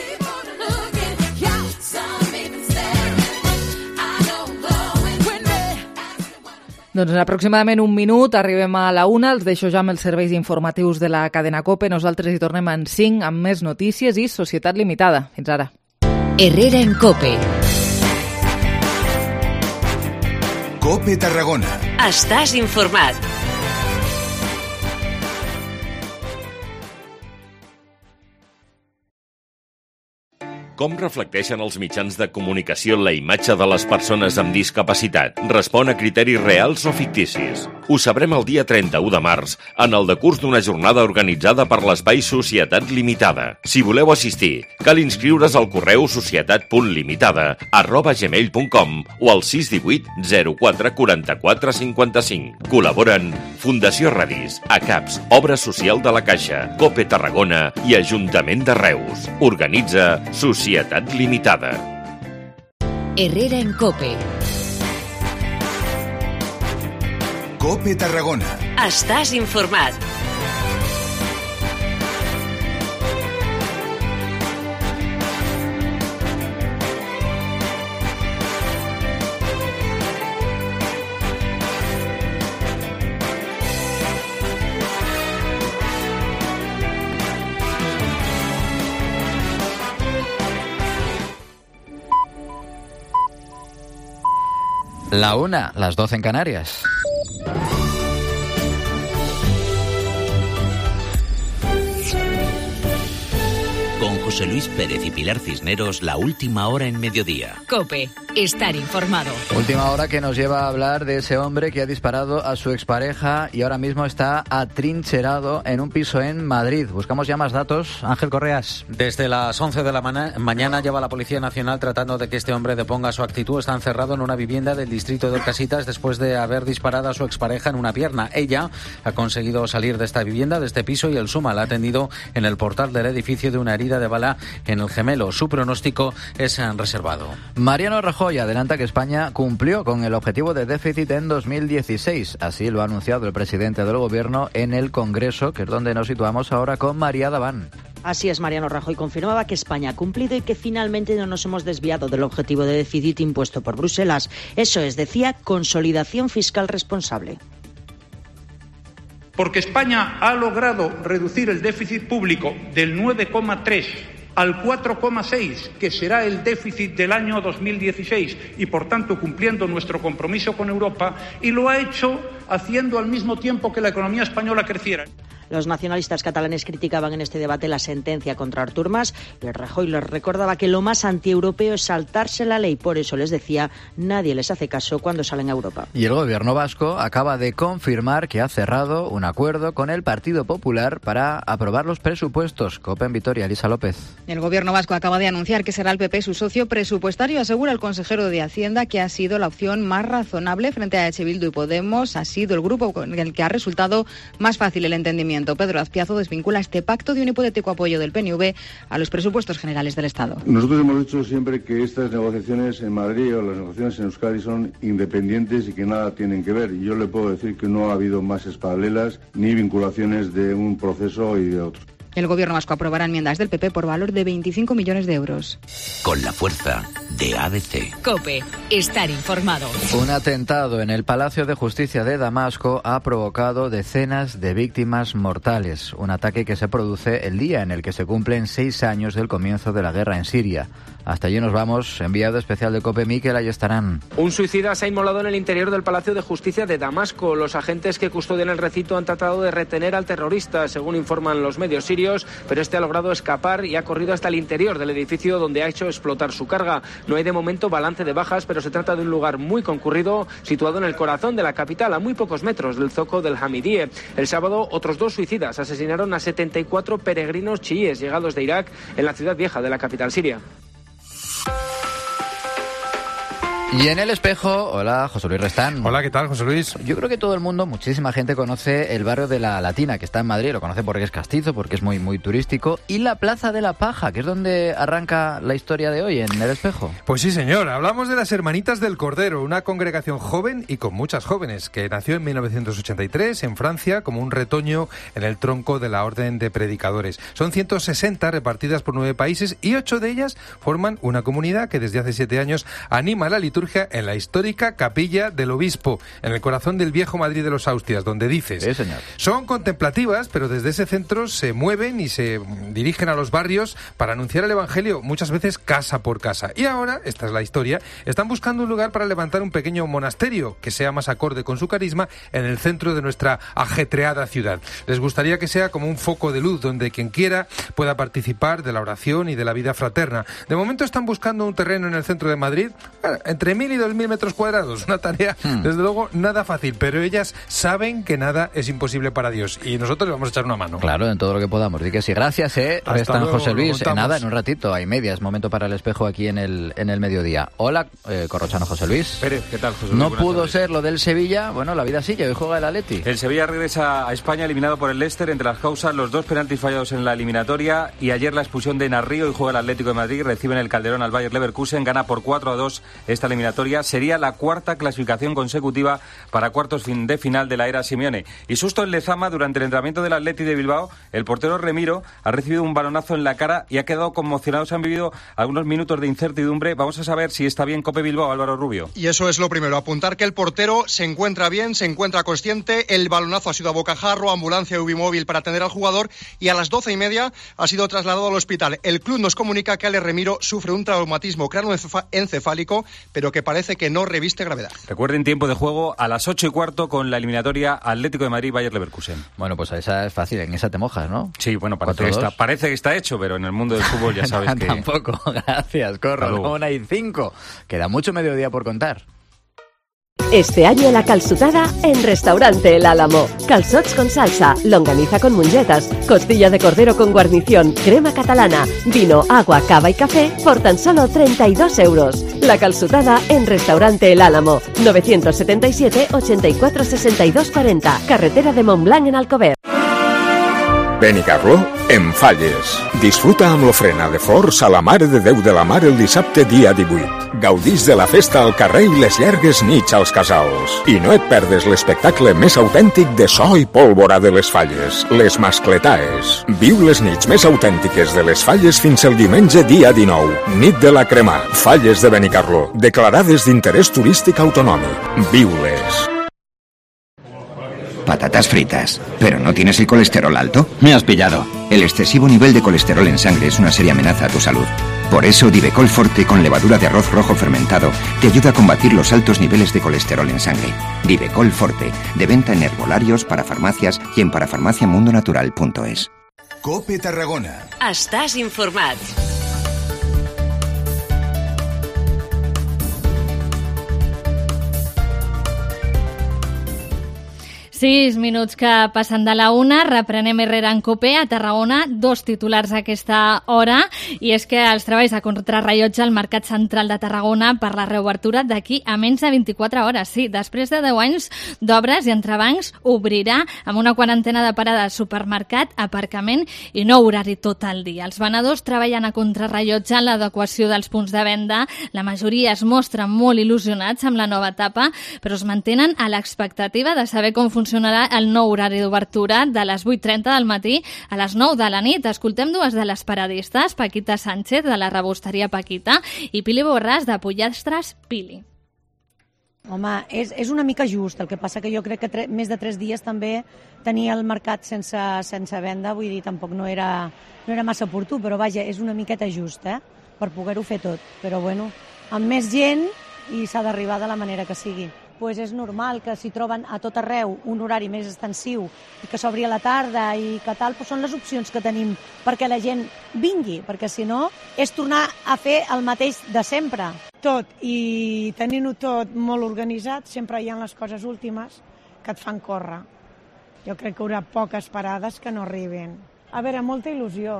Doncs en aproximadament un minut arribem a la 1, els deixo ja amb els serveis informatius de la cadena COPE. Nosaltres hi tornem en 5 amb més notícies i Societat Limitada. Fins ara. Herrera en COPE. COPE Tarragona. Estàs informat. Com reflecteixen els mitjans de comunicació la imatge de les persones amb discapacitat? Respon a criteris reals o ficticis? Ho sabrem el dia 31 de març, en el decurs d'una jornada organitzada per l'Espai Societat Limitada. Si voleu assistir, cal inscriure's al correu societat.limitada@gmail.com o al 618 04 44 55. Col·laboren Fundació Radis, ACAPS, Obra Social de la Caixa, COPE Tarragona i Ajuntament de Reus. Organitza Societat Limitada. Herrera en COPE. COPE Tarragona. Estàs informat. La 1, las 12 en Canarias. Con José Luis Pérez y Pilar Cisneros, la última hora en mediodía. COPE. Estar informado. Última hora que nos lleva a hablar de ese hombre que ha disparado a su expareja y ahora mismo está atrincherado en un piso en Madrid. Buscamos ya más datos. Ángel Correas. Desde las 11 de la mañana lleva la Policía Nacional tratando de que este hombre deponga su actitud. Está encerrado en una vivienda del distrito de Casitas después de haber disparado a su expareja en una pierna. Ella ha conseguido salir de esta vivienda, de este piso, y el SUMA la ha atendido en el portal del edificio de una herida de bala en el gemelo. Su pronóstico es reservado. Mariano Rajoy adelanta que España cumplió con el objetivo de déficit en 2016. Así lo ha anunciado el presidente del Gobierno en el Congreso, que es donde nos situamos ahora con María Daván. Así es, Mariano Rajoy confirmaba que España ha cumplido y que finalmente no nos hemos desviado del objetivo de déficit impuesto por Bruselas. Eso es, decía, consolidación fiscal responsable. Porque España ha logrado reducir el déficit público del 9,3 al 4,6, que será el déficit del año 2016, y por tanto cumpliendo nuestro compromiso con Europa, y lo ha hecho haciendo al mismo tiempo que la economía española creciera. Los nacionalistas catalanes criticaban en este debate la sentencia contra Artur Mas y Rajoy les recordaba que lo más antieuropeo es saltarse la ley. Por eso les decía, nadie les hace caso cuando salen a Europa. Y el gobierno vasco acaba de confirmar que ha cerrado un acuerdo con el Partido Popular para aprobar los presupuestos. COPE en Vitoria, Elisa López. El gobierno vasco acaba de anunciar que será el PP su socio presupuestario. Asegura el consejero de Hacienda que ha sido la opción más razonable frente a EH Bildu y Podemos. Ha sido el grupo con el que ha resultado más fácil el entendimiento. Pedro Azpiazu desvincula este pacto de un hipotético apoyo del PNV a los presupuestos generales del Estado. Nosotros hemos dicho siempre que estas negociaciones en Madrid o las negociaciones en Euskadi son independientes y que nada tienen que ver. Y yo le puedo decir que no ha habido mases paralelas ni vinculaciones de un proceso y de otro. El gobierno vasco aprobará enmiendas del PP por valor de 25 millones de euros. Con la fuerza de ABC. COPE. Estar informado. Un atentado en el Palacio de Justicia de Damasco ha provocado decenas de víctimas mortales. Un ataque que se produce el día en el que se cumplen 6 años del comienzo de la guerra en Siria. Hasta allí nos vamos. Enviado especial de COPE, Miquel Ayestarán. Un suicida se ha inmolado en el interior del Palacio de Justicia de Damasco. Los agentes que custodian el recinto han tratado de retener al terrorista, según informan los medios sirios, pero este ha logrado escapar y ha corrido hasta el interior del edificio, donde ha hecho explotar su carga. No hay de momento balance de bajas, pero se trata de un lugar muy concurrido, situado en el corazón de la capital, a muy pocos metros del zoco del Hamidiyeh. El sábado, otros 2 suicidas asesinaron a 74 peregrinos chiíes llegados de Irak en la ciudad vieja de la capital siria. Y en el espejo, hola, José Luis Restán. Hola, ¿qué tal, José Luis? Yo creo que todo el mundo, muchísima gente conoce el barrio de la Latina, que está en Madrid, lo conoce porque es castizo, porque es muy, muy turístico, y la Plaza de la Paja, que es donde arranca la historia de hoy, en el espejo. Pues sí, señor, hablamos de las Hermanitas del Cordero, una congregación joven y con muchas jóvenes, que nació en 1983 en Francia como un retoño en el tronco de la Orden de Predicadores. Son 160 repartidas por 9 países y 8 de ellas forman una comunidad que desde hace 7 años anima la liturgia en la histórica Capilla del Obispo, en el corazón del viejo Madrid de los Austrias, donde dices, sí, señor. Son contemplativas, pero desde ese centro se mueven y se dirigen a los barrios para anunciar el Evangelio, muchas veces casa por casa. Y ahora, esta es la historia, están buscando un lugar para levantar un pequeño monasterio que sea más acorde con su carisma en el centro de nuestra ajetreada ciudad. Les gustaría que sea como un foco de luz donde quien quiera pueda participar de la oración y de la vida fraterna. De momento están buscando un terreno en el centro de Madrid, entre 1.000 y 2.000 metros cuadrados, una tarea desde luego nada fácil, pero ellas saben que nada es imposible para Dios y nosotros les vamos a echar una mano. Claro, en todo lo que podamos. Di que sí, gracias, Restan, José Luis. Nada, en un ratito, hay media, es momento para el espejo aquí en el mediodía. Hola, corrochano José Luis. Pérez, ¿qué tal, José Luis? No pudo ser lo del Sevilla, bueno, la vida sigue, hoy juega el Atleti. El Sevilla regresa a España eliminado por el Leicester, entre las causas los 2 penaltis fallados en la eliminatoria y ayer la expulsión de Narrío, y juega el Atlético de Madrid, recibe en el Calderón al Bayer Leverkusen, gana por 4-2 esta eliminatoria. Sería la 4ª clasificación consecutiva para cuartos de final de la era Simeone. Y susto en Lezama, durante el entrenamiento del Atleti de Bilbao, el portero Remiro ha recibido un balonazo en la cara y ha quedado conmocionado. Se han vivido algunos minutos de incertidumbre. Vamos a saber si está bien Cope Bilbao, Álvaro Rubio. Y eso es lo primero, apuntar que el portero se encuentra bien, se encuentra consciente. El balonazo ha sido a bocajarro, ambulancia y ubimóvil para atender al jugador, y a las 12:30 ha sido trasladado al hospital. El club nos comunica que Ale Remiro sufre un traumatismo cráneoencefálico, pero que parece que no reviste gravedad. Recuerden, tiempo de juego a las 8:15 con la eliminatoria Atlético de Madrid-Bayer Leverkusen. Bueno, pues esa es fácil, en esa te mojas, ¿no? Sí, bueno, parece que está hecho, pero en el mundo del fútbol ya sabes que... Tampoco, gracias, Corro. 1:05. Queda mucho mediodía por contar. Este año la calçotada en Restaurante El Álamo. Calçots con salsa, longaniza con mongetas, costilla de cordero con guarnición, crema catalana, vino, agua, cava y café por tan solo 32 euros. La calçotada en Restaurante El Álamo. 977 84 62 40. Carretera de Montblanc en Alcover. Benicarló, en Falles. Disfruta amb l'ofrena de forç a la Mare de Déu de la Mar el dissabte dia 18. Gaudís de la festa al carrer i les llargues nits als casals. I no et perdes l'espectacle més autèntic de so i pólvora de les Falles, les Mascletaes. Viu les nits més autèntiques de les Falles fins el diumenge dia 19. Nit de la Cremà, Falles de Benicarló, declarades d'interès turístic autonòmic. Viu-les. Patatas fritas. ¿Pero no tienes el colesterol alto? Me has pillado. El excesivo nivel de colesterol en sangre es una seria amenaza a tu salud. Por eso, Divecol Forte con levadura de arroz rojo fermentado te ayuda a combatir los altos niveles de colesterol en sangre. Divecol Forte, de venta en herbolarios, parafarmacias y en parafarmaciamundonatural.es. COPE Tarragona. Estàs informat. 6 minuts que passen de la 1, reprenem Herrera en COPE a Tarragona, 2 titulars a aquesta hora, i és que els treballs de contrarrellotge al Mercat Central de Tarragona per la reobertura d'aquí a menys de 24 hores. Sí, després de 10 anys d'obres i entrebancs, obrirà amb una quarantena de parades, supermercat, aparcament i no horari tot el dia. Els venedors treballen a contrarrellotge en l'adequació dels punts de venda. La majoria es mostren molt il·lusionats amb la nova etapa, però es mantenen a l'expectativa de saber com funcionarà el nou horari d'obertura de les 8:30 del matí a les 9 de la nit. Escoltem dues de les paradistes, Paquita Sánchez, de la rebosteria Paquita, i Pili Borràs, de Pollastres Pili. Home, és una mica just, el que passa que jo crec que més de 3 dies també tenia el mercat sense venda, vull dir, tampoc no era massa oportú, però vaja, és una miqueta just, per poder-ho fer tot. Però bueno, amb més gent i s'ha d'arribar de la manera que sigui. Pues és normal que si troben a tot arreu un horari més extensiu i que s'obri a la tarda i que tal, doncs són les opcions que tenim perquè la gent vingui, perquè si no és tornar a fer el mateix de sempre. Tot, i tenint-ho tot molt organitzat, sempre hi ha les coses últimes que et fan córrer. Jo crec que hi haurà poques parades que no arriben. A veure, molta il·lusió.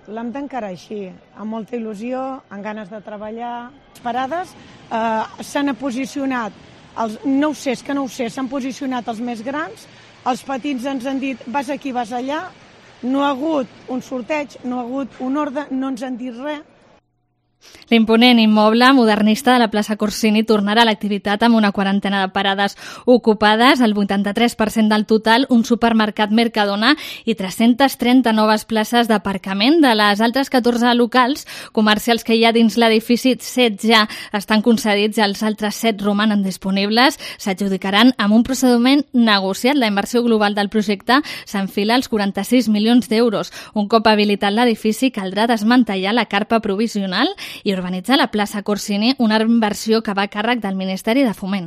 l'hem d'encarar així, amb molta il·lusió, amb ganes de treballar. Les parades s'han posicionat, no ho sé, s'han posicionat els més grans, els petits ens han dit vas aquí, vas allà, no ha hagut un sorteig, no ha hagut un ordre, no ens han dit res. L'imponent immoble modernista de la plaça Corsini tornarà a l'activitat amb una quarantena de parades ocupades, el 83% del total, un supermercat Mercadona i 330 noves places d'aparcament. De les altres 14 locals comercials que hi ha dins l'edifici, 7 ja estan concedits i els altres 7 romanen disponibles. S'adjudicaran amb un procediment negociat. La inversió global del projecte s'enfila als 46 milions d'euros. Un cop habilitat l'edifici, caldrà desmantellar la carpa provisional i urbanitzar la plaça Corsini, una inversió que va a càrrec del Ministeri de Foment.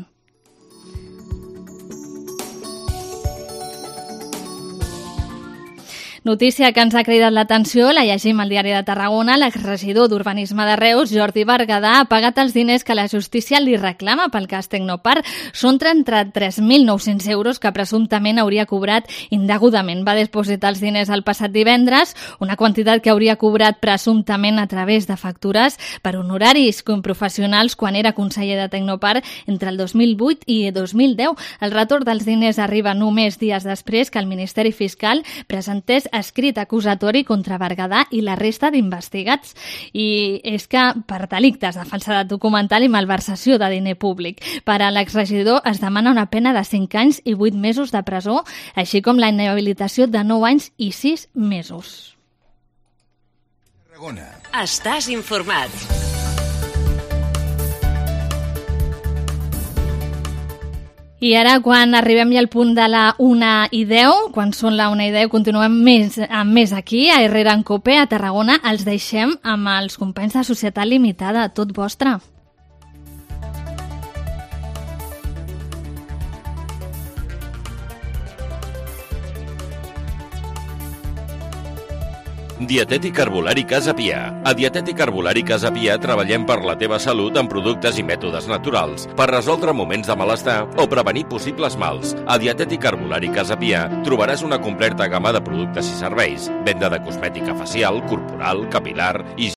Notícia que ens ha cridat l'atenció, la llegim al Diari de Tarragona. L'exregidor d'Urbanisme de Reus, Jordi Berguedà, ha pagat els diners que la justícia li reclama pel cas Tecnoparc. Són 33.900 euros que presumptament hauria cobrat indegudament. Va dipositar els diners el passat divendres, una quantitat que hauria cobrat presumptament a través de factures per honoraris professionals quan era conseller de Tecnoparc entre el 2008 i 2010. El retorn dels diners arriba només dies després que el Ministeri Fiscal presentés escrit acusatori contra Berguedà i la resta d'investigats. I és que per delictes de falsedat documental i malversació de diner públic. Per a l'exregidor es demana una pena de 5 anys i 8 mesos de presó, així com la inhabilitació de 9 anys i 6 mesos. Estàs informat. I ara, quan arribem ja al punt de la 1:10, quan són la 1:10, continuem més aquí, a Herrera en Cope, a Tarragona. Els deixem amb els companys de Societat Limitada. Tot vostre. Dietètic Herbolari Casa Pia. A Dietètic Herbolari Casa Pia treballem per la teva salut amb productes i mètodes naturals, per resoldre moments de malestar o prevenir possibles mals. A Dietètic Herbolari Casa Pia trobaràs una completa gamma de productes i serveis, venda de cosmètica facial, corporal, capilar i